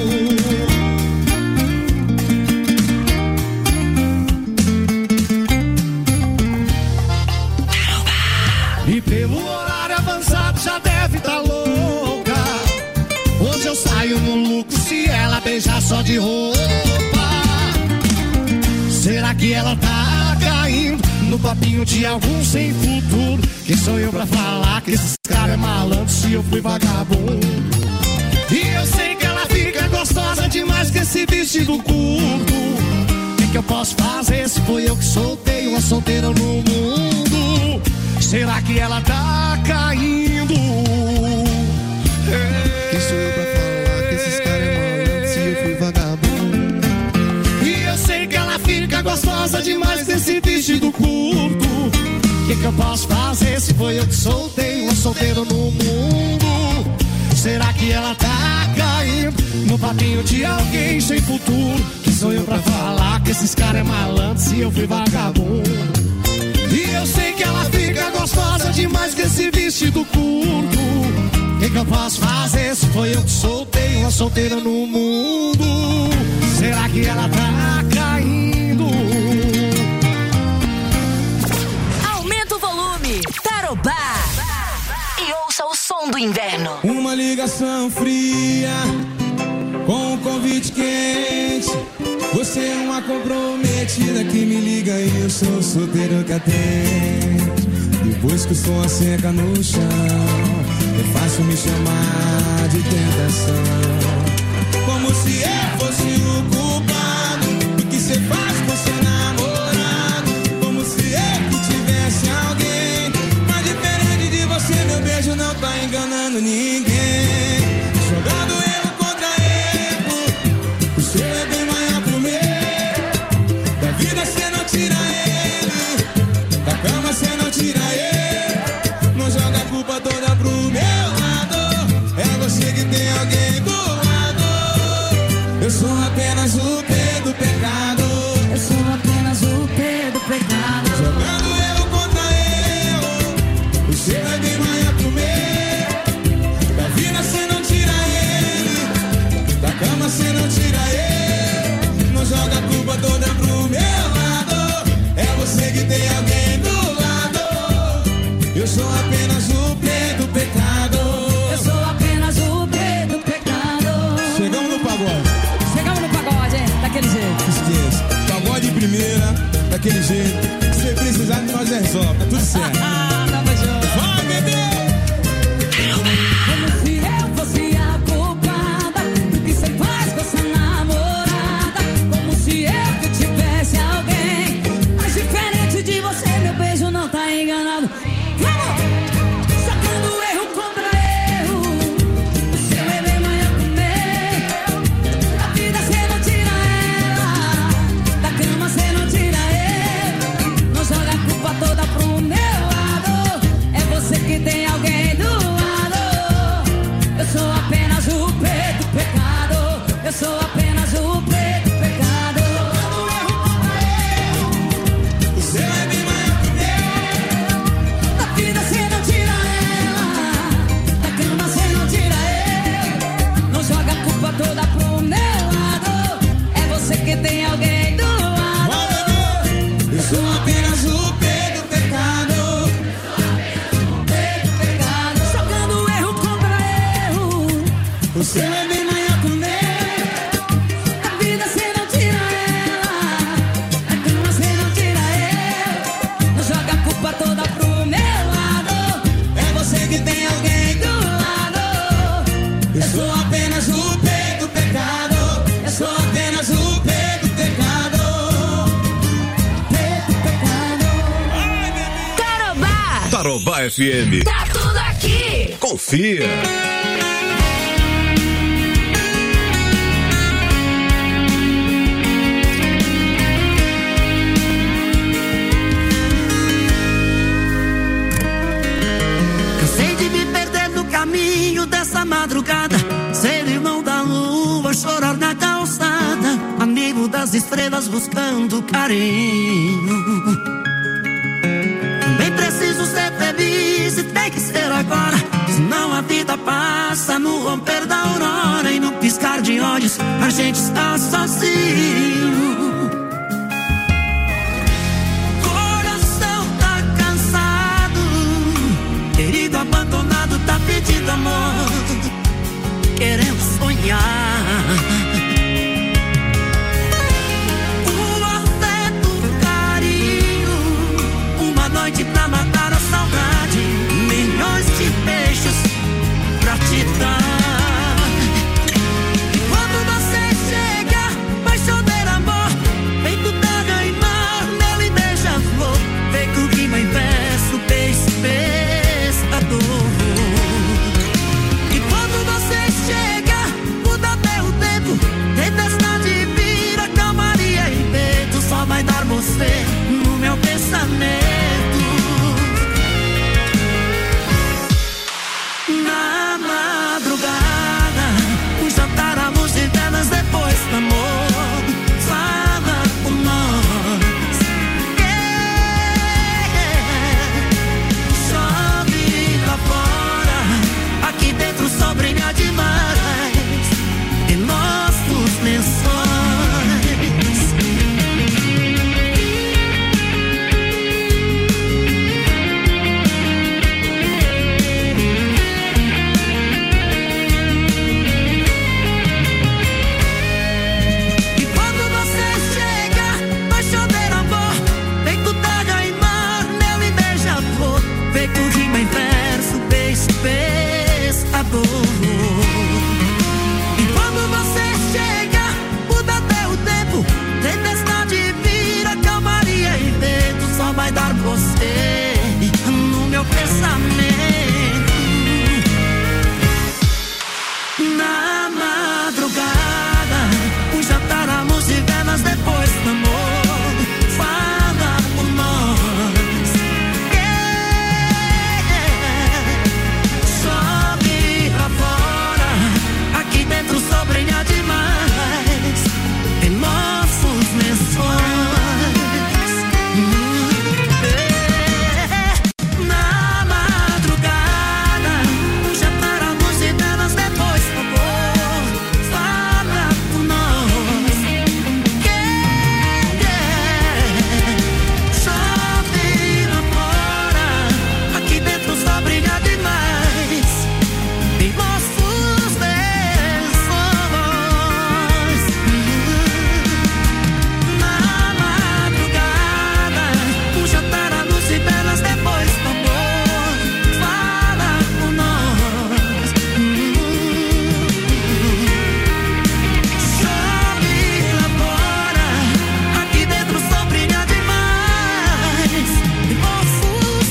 E pelo horário avançado já deve tá louca. Hoje eu saio no lucro se ela beijar só de roupa. Será que ela tá caindo no papinho de algum sem futuro? Quem sou eu pra falar que esses caras é malandro se eu fui vagabundo? E eu sei que ela fica gostosa demais com esse vestido curto. O que, que eu posso fazer se foi eu que soltei uma solteira no mundo? Será que ela tá caindo? É. Quem sou eu pra falar que esses caras é malandro se eu fui vagabundo? E eu sei que ela fica gostosa demais desse vestido curto. O que, que eu posso fazer se foi eu que soltei uma solteira no mundo? Será que ela tá caindo no papinho de alguém sem futuro? Quem sou eu pra falar que esses caras é malandro se eu fui vagabundo? E eu sei que ela fica gostosa demais com esse vestido curto. O que, que eu posso fazer se foi eu que soltei uma solteira no mundo? Será que ela tá caindo? Aumenta o volume, Tarobá. E ouça o som do inverno. Uma ligação fria com um convite quente. Você é uma comprometida que me liga e eu sou solteiro que atende. Depois que o som seca no chão, é fácil me chamar de tentação. Como se eu fosse o culpado do que você faz com seu namorado. Como se eu que tivesse alguém. Mas diferente de você, meu beijo não tá enganando ninguém. Jogando erro contra erro, o seu é bem maior pro meu. Da vida cê não tira ele, da cama cê não tira ele. Não joga a culpa toda pro meu lado. É você que tem alguém do lado. Eu sou apenas o P do pecado. Eu sou apenas o P do pecado. Jogando erro contra erro, o seu é bem maior pro meu. Da vida cê não tira ele, da cama cê não tira ele. Não joga a culpa toda pro meu lado. É você que tem alguém do lado. Eu sou apenas o P do pecado. Eu sou apenas o P do pecado. Chegamos no pagode. Chegamos no pagode, hein? Daquele jeito. Esqueça. Pagode de primeira, daquele jeito. Se você precisar, nós resolve. Tá tudo certo. Ah, tamo junto. Vai, bebê! Como se eu fosse a culpada do que você faz com essa namorada. Como se eu que tivesse alguém. Mas diferente de você, meu beijo não tá enganado. Vamos! Sacando erro contra erro. O seu é bem maior que o meu. Da vida cê não tira ela, da cama cê não tira ele. Não joga a culpa toda pro meu lado. É você que tem alguém do lado. Eu sou apenas o P do pecado. Eu sou apenas o P do pecado. O seu é bem maior que o meu. Da vida cê não tira ela, da cama cê não tira ele. Não joga a culpa toda pro meu lado. É você que tem alguém do lado. Eu sou apenas o P do pecado. P do pecado. Jogando erro contra erro. O seu é bem maior que o meu. Da vida cê não tira ela, da cama cê não tira ele. Não joga a culpa toda pro meu lado. É você que tem alguém do lado. Eu sou apenas o P do pecado. Eu sou apenas o P do pecado. P do pecado. Tarobá. Tarobá F M. Tá tudo aqui. Confia. Cansei de me perder no caminho dessa madrugada. vou chorar na calçada, amigo das estrelas buscando carinho. Também preciso ser feliz e tem que ser agora, senão a vida passa no romper da aurora e no piscar de olhos a gente está sozinho. Coração tá cansado, querido abandonado tá pedindo amor, querendo sonhar. O afeto, o carinho, uma noite pra matar a saudade, milhões de beijos pra te dar. E quando você chega, vai chover amor, feito terra e mar, nele beija-flor, feito rima em verso, beijo, pescador. E quando você chega, muda até o tempo, tempestade vira calmaria e peito, só vai dar você no meu pensamento. Na madrugada, um jantar à luz de velas depois do amor, fala com nós. Yeah. Chove lá fora, aqui dentro o sol brilha demais em nossos lençóis. E quando você chega, vai chover amor, feito terra e mar, nele beija-flor, feito rima em verso, beijo, pescador. E quando você chega, muda até o tempo, tempestade vira calmaria e vento, só vai dar você no meu pensamento. Na madrugada, um jantar à luz de velas depois do amor, fala com nós. Yeah. Sobe lá fora, aqui dentro o sol brilha demais em nossos lençóis. Hum, é. Na madrugada, um jantar à luz de velas depois do amor, fala com nós. Yeah. Chove lá fora, aqui dentro o sol brilha demais em nossos lençóis. Na madrugada, um jantar à luz de velas depois do amor, fala com nós. Chove lá fora, aqui dentro o sol brilha demais em nossos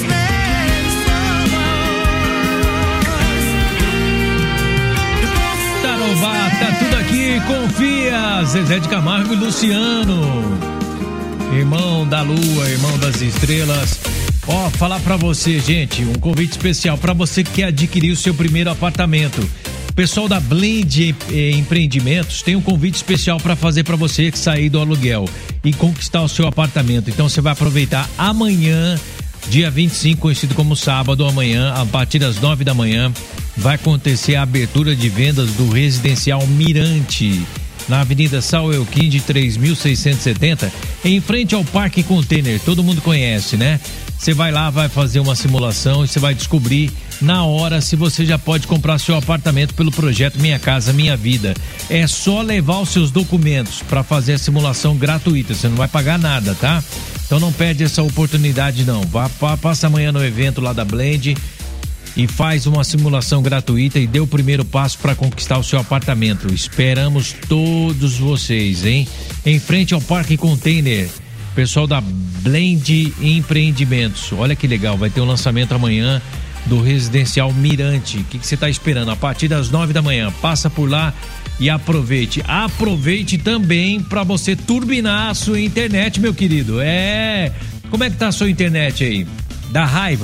lençóis. Tarobá, tá tudo aqui, confia. Zezé de Camargo e Luciano, irmão da lua, irmão das estrelas. Ó, falar pra você, gente, um convite especial pra você que quer adquirir o seu primeiro apartamento. O pessoal da Blend eh, Empreendimentos tem um convite especial pra fazer pra você que sair do aluguel e conquistar o seu apartamento. Então você vai aproveitar amanhã, dia vinte e cinco, conhecido como sábado, amanhã, a partir das nove da manhã, vai acontecer a abertura de vendas do Residencial Mirante, na Avenida São Euquim de três mil seiscentos e setenta, em frente ao Parque Container. Todo mundo conhece, né? Você vai lá, vai fazer uma simulação e você vai descobrir na hora se você já pode comprar seu apartamento pelo projeto Minha Casa Minha Vida. É só levar os seus documentos para fazer a simulação gratuita, você não vai pagar nada, tá? Então não perde essa oportunidade não. Vá, passa amanhã no evento lá da Blend e faz uma simulação gratuita e dê o primeiro passo para conquistar o seu apartamento. Esperamos todos vocês, hein? Em frente ao Parque Container, pessoal da Blend Empreendimentos. Olha que legal, vai ter um lançamento amanhã do Residencial Mirante. O que você está esperando? A partir das nove da manhã, passa por lá e aproveite. Aproveite também para você turbinar a sua internet, meu querido. É, como é que tá a sua internet aí? Dá raiva?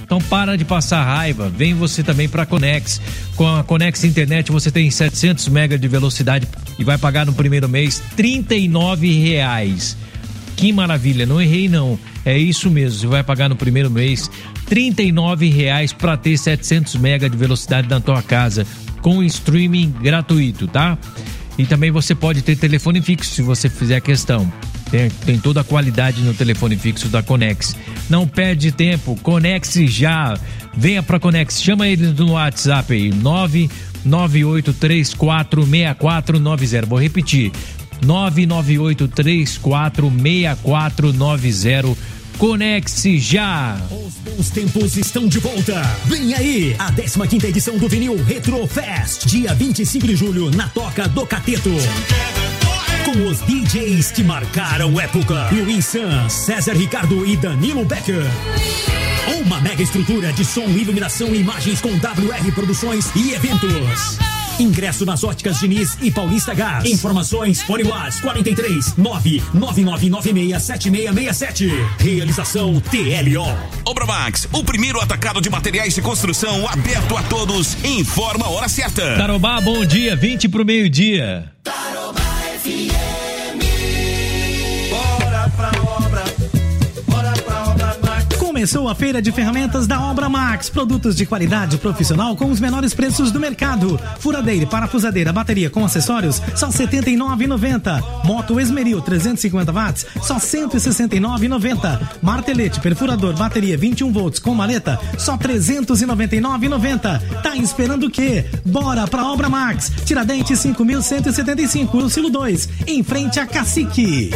Então para de passar raiva, vem você também para Conex. Com a Conex Internet você tem setecentos megas de velocidade e vai pagar no primeiro mês trinta e nove reais. Que maravilha, não errei não, é isso mesmo, você vai pagar no primeiro mês trinta e nove reais para ter setecentos megas de velocidade na tua casa, com streaming gratuito, tá? E também você pode ter telefone fixo se você fizer questão. Tem, tem toda a qualidade no telefone fixo da Conex. Não perde tempo, Conex já. Venha pra Conex, chama ele no WhatsApp aí, nove nove oito três quatro seis quatro nove zero. Vou repetir, nove nove oito três quatro seis quatro nove zero. Conecte já! Os bons tempos estão de volta. Vem aí a décima quinta edição do Vinil Retro Fest, dia vinte e cinco de julho, na Toca do Cateto. Com os D Js que marcaram época: Luiz Sans, César Ricardo e Danilo Becker. Uma mega estrutura de som, iluminação e imagens com W R Produções e eventos. Ingresso nas óticas Diniz e Paulista Gás. Informações, fone WhatsApp quarenta e três, nove nove nove nove seis sete seis seis sete. Realização T L O. Obramax, o primeiro atacado de materiais de construção aberto a todos. Informa a hora certa. Tarobá, bom dia, vinte pro meio-dia. Tarobá F M. Bora pra obra. Bora pra obra Max. Começou a feira de ferramentas da Obra Max. Produtos de qualidade profissional com os menores preços do mercado. Furadeira, parafusadeira, bateria com acessórios, só setenta e nove reais e noventa centavos. Moto Esmeril trezentos e cinquenta watts, só cento e sessenta e nove reais e noventa centavos. Martelete, perfurador, bateria vinte e um volts com maleta, só trezentos e noventa e nove reais e noventa centavos. Tá esperando o quê? Bora pra Obra Max. Tiradentes cinco mil cento e setenta e cinco, Lucilo dois, em frente a Cacique.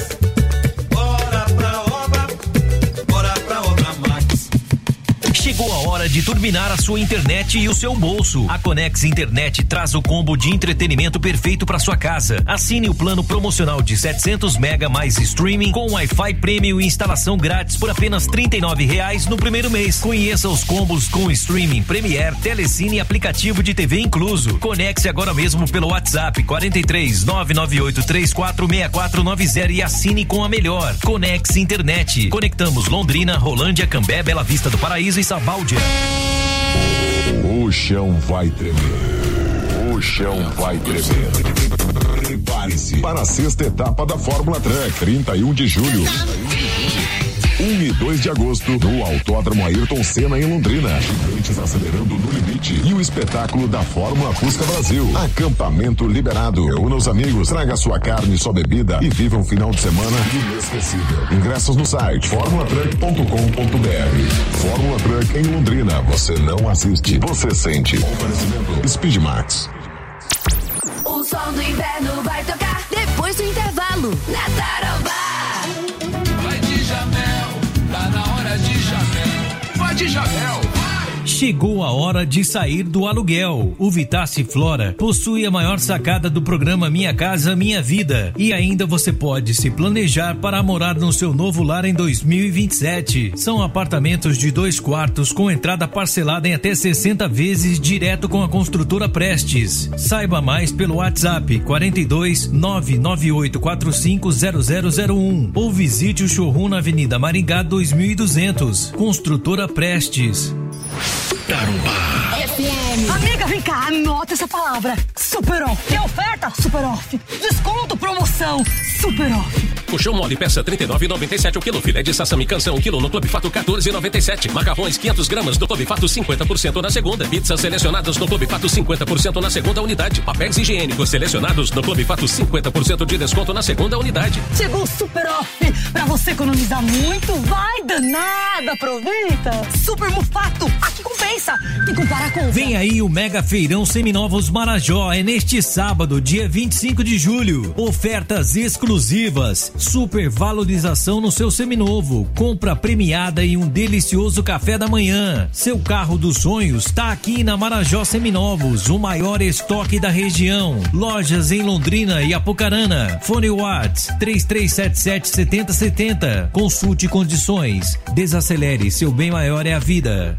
Chegou a hora de turbinar a sua internet e o seu bolso. A Conex Internet traz o combo de entretenimento perfeito para sua casa. Assine o plano promocional de setecentos mega mais streaming com Wi-Fi Premium e instalação grátis por apenas trinta e nove reais no primeiro mês. Conheça os combos com streaming, Premiere, Telecine e aplicativo de T V incluso. Conecte agora mesmo pelo WhatsApp quarenta e três, nove nove oito três quatro seis quatro nove zero e assine com a melhor. Conex Internet. Conectamos Londrina, Rolândia, Cambé, Bela Vista do Paraíso e Sabáldia. O chão vai tremer. O chão vai tremer. Prepare-se para a sexta etapa da Fórmula Truck, trinta e um de julho. um e dois de agosto, no Autódromo Ayrton Senna, em Londrina. Gigantes acelerando no limite. E o espetáculo da Fórmula Fusca Brasil. Acampamento liberado. Reúna os amigos, traga sua carne e sua bebida e viva um final de semana inesquecível. Ingressos no site formula truck ponto com ponto b r. Fórmula Truck em Londrina. Você não assiste, você sente. Oferecimento Speedmax. O som do inverno vai tocar depois do intervalo na Tarobá. Vai de Jamel, tá na hora de Jamel. Vai de Jamel. Chegou a hora de sair do aluguel. O Vitace Flora possui a maior sacada do programa Minha Casa Minha Vida. E ainda você pode se planejar para morar no seu novo lar em dois mil e vinte e sete. São apartamentos de dois quartos com entrada parcelada em até sessenta vezes direto com a construtora Prestes. Saiba mais pelo WhatsApp quarenta e dois, nove nove oito quatro cinco zero zero zero um ou visite o showroom na Avenida Maringá dois mil e duzentos. Construtora Prestes. Tarobá F M. Amiga, vem cá, anota essa palavra. Super off. Tem oferta? Super off. Desconto, promoção. Super off. Colchão mole, peça trinta e nove reais e noventa e sete o quilo. Filé de sassami canção, um quilo no Clube Fato quatorze reais e noventa e sete. Macarrões quinhentos gramas do Clube Fato cinquenta por cento na segunda. Pizzas selecionadas no Clube Fato cinquenta por cento na segunda unidade. Papéis higiênicos selecionados no Clube Fato cinquenta por cento de desconto na segunda unidade. Chegou o Super Off. Pra você economizar muito, vai danada. Aproveita. Super Mufato. Aqui compensa. Tem que comparar com... Vem aí o Mega Feirão Seminovos Marajó. É neste sábado, dia vinte e cinco de julho. Ofertas exclusivas. Super valorização no seu seminovo. Compra premiada e um delicioso café da manhã. Seu carro dos sonhos está aqui na Marajó Seminovos, o maior estoque da região. Lojas em Londrina e Apucarana. Fone Watts três três sete sete sete zero sete zero. Consulte condições. Desacelere, seu bem maior é a vida.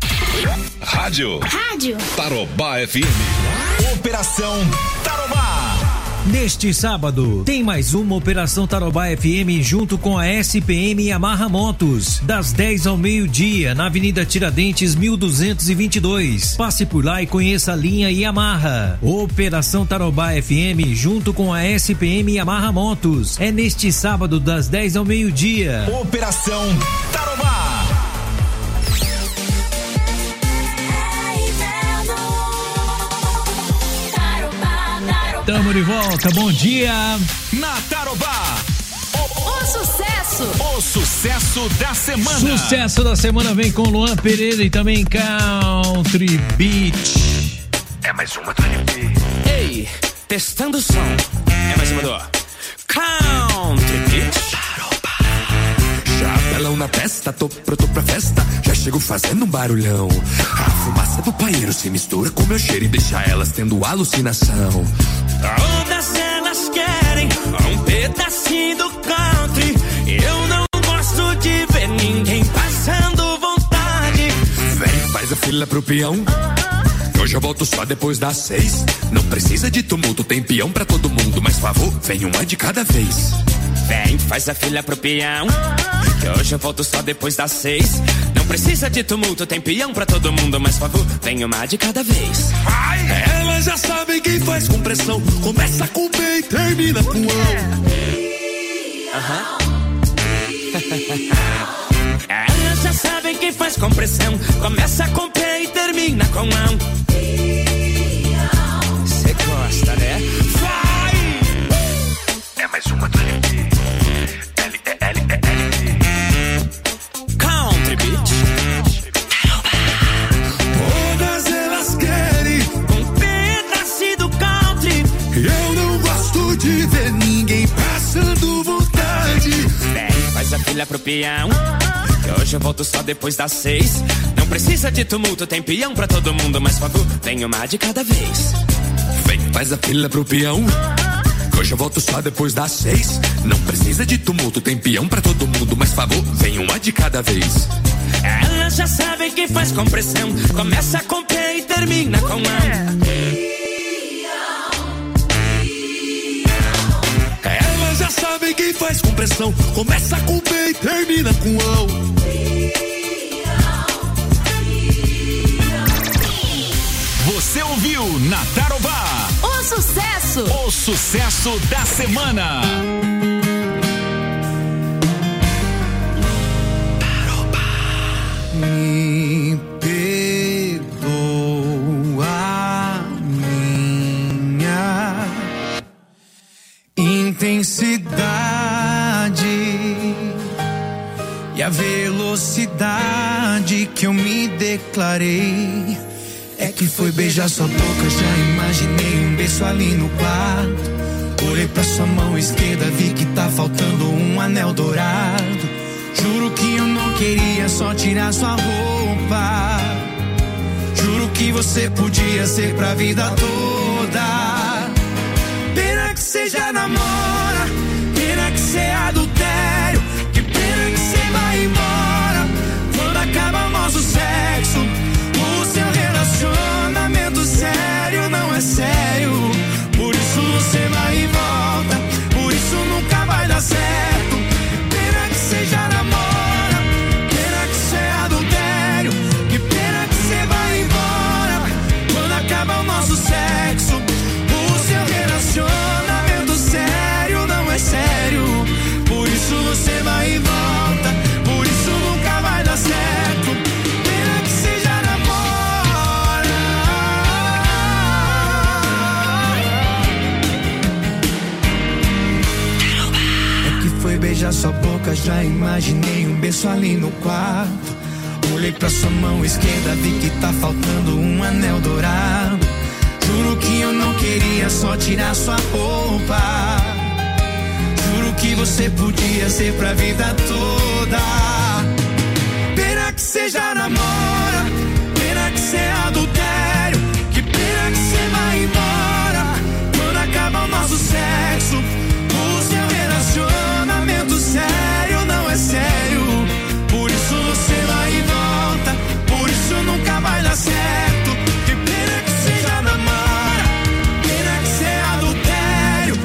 Rádio. Rádio. Tarobá F M. Operação Tarobá. Neste sábado, tem mais uma Operação Tarobá F M junto com a S P M Yamaha Motos, das dez ao meio-dia, na Avenida Tiradentes, mil duzentos e vinte e dois. Passe por lá e conheça a linha Yamaha. Operação Tarobá F M junto com a S P M Yamaha Motos. É neste sábado, das dez ao meio-dia. Operação Tarobá. Tamo de volta, bom dia. Na Tarobá. O sucesso. O sucesso da semana. Sucesso da semana vem com Luan Pereira e também Country Beat. É mais uma do L P. Ei, testando o som. É mais uma do Country Beat. Chapelão na testa, tô pronto pra festa. Já chego fazendo um barulhão. A fumaça do paeiro se mistura com meu cheiro e deixa elas tendo alucinação. Todas elas querem um pedacinho do country. Eu não gosto de ver ninguém passando vontade. Vem, faz a fila pro peão. Hoje eu volto só depois das seis. Não precisa de tumulto, tem peão pra todo mundo. Mas favor, vem uma de cada vez. Vem, faz a fila pro peão. Que hoje eu volto só depois das seis. Não precisa de tumulto, tem peão pra todo mundo. Mas favor, vem uma de cada vez. Vai! Elas já sabem quem faz com pressão. Começa com B e termina com A. Aham. Elas já sabem quem faz com pressão. Começa com P e termina com A. Cê gosta, né? Vai! É mais uma do L P. L, E, L, E, L, P. Country Beat. Todas elas querem um pedacinho do country. Eu não gosto de ver ninguém passando vontade. Vem, faz a fila pro peão. Que hoje eu volto só depois das seis. Não precisa de tumulto, tem peão pra todo mundo. Mas favor, vem uma de cada vez. Vem, faz a fila pro peão. Que hoje eu volto só depois das seis. Não precisa de tumulto, tem peão pra todo mundo. Mas favor, vem uma de cada vez. Elas já sabem quem faz com pressão. Começa com P e termina com A. Elas já sabem quem faz com pressão. Começa com B e termina com A. Você ouviu na Tarobá O sucesso. o sucesso da semana. Me perdoa minha intensidade e a velocidade que eu me declarei. É que foi beijar sua boca, já imaginei um beijo ali no quarto. Olhei pra sua mão esquerda, vi que tá faltando um anel dourado. Juro que eu não queria só tirar sua roupa. Juro que você podia ser pra vida toda. Pena que você já namora, pena que você é adultério. Que pena que você vai embora quando acaba o nosso sexo. O seu relacionamento sério não é sério. Por isso você vai e volta, por isso nunca vai dar certo. Pena que você já namora, pena que você é adultério. Que pena que você vai embora quando acaba o nosso sexo. O seu relacionamento sério não é sério. Por isso você vai e volta, por isso nunca vai dar certo. Pena que você já namora. É que foi beijar sua boca, já imaginei um beijo ali no quarto. Olhei pra sua mão esquerda, vi que tá faltando um anel dourado. Juro que eu não queria só tirar sua roupa. Juro que você podia ser pra vida toda. Pena que você já namora, pena que você é adultério. Que pena que você vai embora quando acaba o nosso sexo. O seu relacionamento sério não é sério. Por isso você vai e volta, por isso nunca vai dar certo. Que pena que você já namora, pena que você é adultério.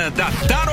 da tarde.